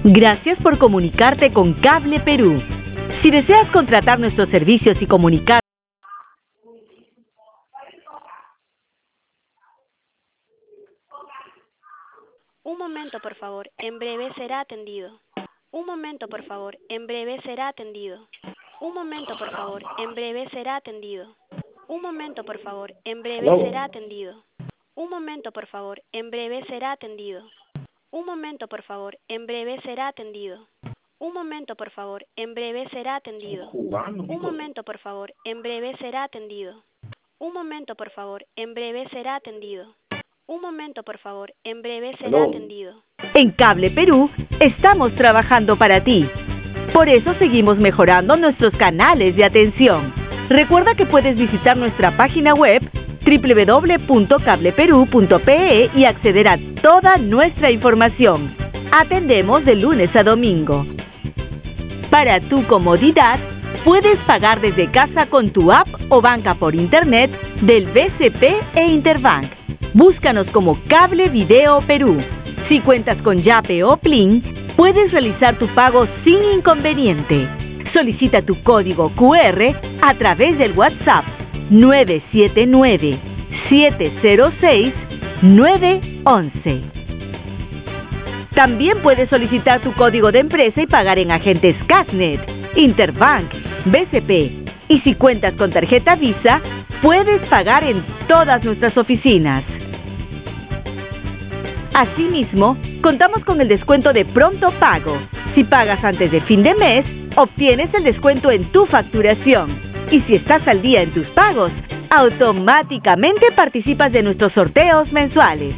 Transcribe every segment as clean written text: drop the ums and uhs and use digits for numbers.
Gracias por comunicarte con Cable Perú. Si deseas contratar nuestros servicios y comunicar... Un momento, por favor. En breve será atendido. Un momento, por favor. En breve será atendido. Un momento, por favor. En breve será atendido. Un momento, por favor. En breve será atendido. Un momento, por favor. En breve será atendido. Un momento, por favor. En breve será atendido. Un momento, por favor. En breve será atendido. Un momento, por favor. En breve será atendido. Un momento, por favor. En breve será atendido. Un momento, por favor. En breve será atendido. En Cable Perú estamos trabajando para ti. Por eso seguimos mejorando nuestros canales de atención. Recuerda que puedes visitar nuestra página web www.cableperú.pe y acceder a toda nuestra información. Atendemos de lunes a domingo. Para tu comodidad, puedes pagar desde casa con tu app o banca por internet del BCP e Interbank. Búscanos como Cable Video Perú. Si cuentas con Yape o Plin, puedes realizar tu pago sin inconveniente. Solicita tu código QR a través del WhatsApp 979-706-911. También puedes solicitar tu código de empresa y pagar en agentes Casnet, Interbank, BCP. Y si cuentas con tarjeta Visa, puedes pagar en todas nuestras oficinas. Asimismo, contamos con el descuento de pronto pago. Si pagas antes de fin de mes, obtienes el descuento en tu facturación. Y si estás al día en tus pagos, automáticamente participas de nuestros sorteos mensuales.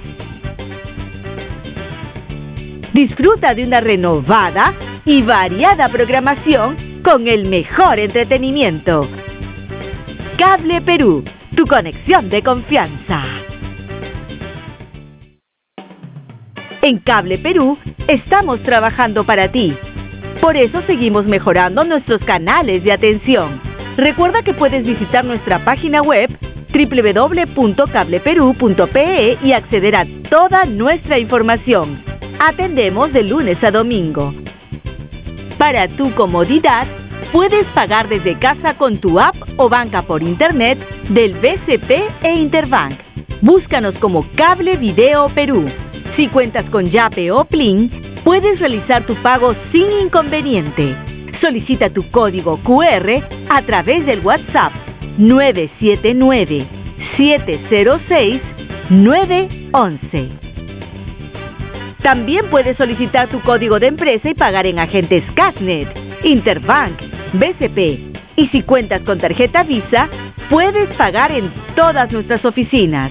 Disfruta de una renovada y variada programación con el mejor entretenimiento. Cable Perú, tu conexión de confianza. En Cable Perú estamos trabajando para ti. Por eso seguimos mejorando nuestros canales de atención. Recuerda que puedes visitar nuestra página web www.cableperú.pe y acceder a toda nuestra información. Atendemos de lunes a domingo. Para tu comodidad, puedes pagar desde casa con tu app o banca por internet del BCP e Interbank. Búscanos como Cable Video Perú. Si cuentas con Yape o Plin, puedes realizar tu pago sin inconveniente. Solicita tu código QR a través del WhatsApp 979-706-911. También puedes solicitar tu código de empresa y pagar en agentes Casnet, Interbank, BCP. Y si cuentas con tarjeta Visa, puedes pagar en todas nuestras oficinas.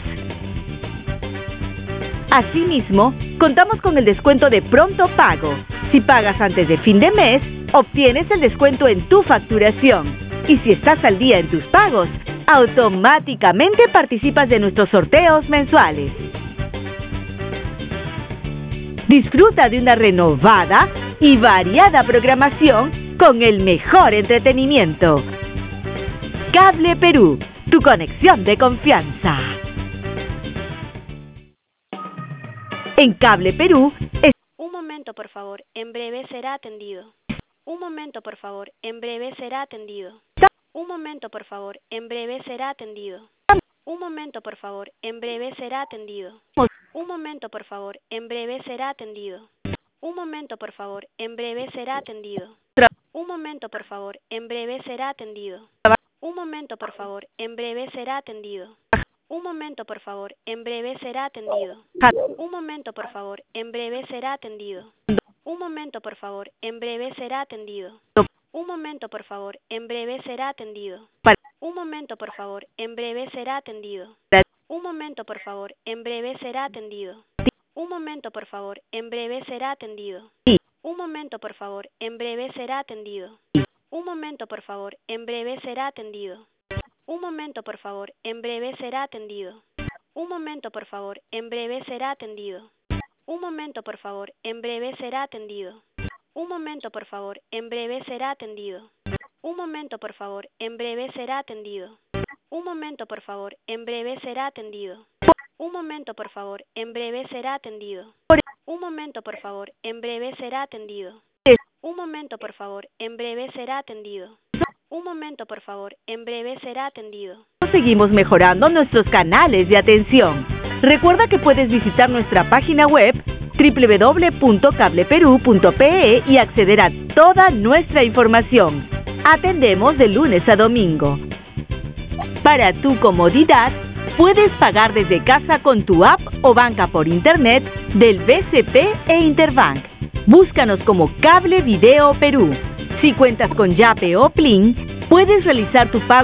Asimismo, contamos con el descuento de pronto pago. Si pagas antes de fin de mes, obtienes el descuento en tu facturación. Y si estás al día en tus pagos, automáticamente participas de nuestros sorteos mensuales. Disfruta de una renovada y variada programación con el mejor entretenimiento. Cable Perú, tu conexión de confianza. En Cable Perú... Un momento, por favor. En breve será atendido. Un momento, por favor. En breve será atendido. Un momento, por favor. En breve será atendido. Un momento, por favor. En breve será atendido. Un momento, por favor. En breve será atendido. Un momento, por favor. En breve será atendido. Un momento, por favor. En breve será atendido. Un momento, por favor. En breve será atendido. Un momento, por favor. En breve será atendido. Un momento, por favor. En breve será atendido. Un momento, por favor. En breve será atendido. Un momento, por favor. En breve será atendido. Un momento, por favor. En breve será atendido. Un momento, por favor. En breve será atendido. Un momento, por favor. En breve será atendido. Un momento, por favor. En breve será atendido. Un momento, por favor. En breve será atendido. Un momento, por favor. En breve será atendido. Un momento, por favor. En breve será atendido. Un momento, por favor. En breve será atendido. Un momento, por favor. En breve será atendido. Un momento, por favor. En breve será atendido. Un momento, por favor. En breve será atendido. Un momento, por favor. En breve será atendido. Un momento, por favor. En breve será atendido. Un momento, por favor. En breve será atendido. Un momento, por favor. En breve será atendido. Seguimos mejorando nuestros canales de atención. Recuerda que puedes visitar nuestra página web www.cableperú.pe y acceder a toda nuestra información. Atendemos de lunes a domingo. Para tu comodidad, puedes pagar desde casa con tu app o banca por internet del BCP e Interbank. Búscanos como Cable Video Perú. Si cuentas con Yape o Plin, puedes realizar tu pago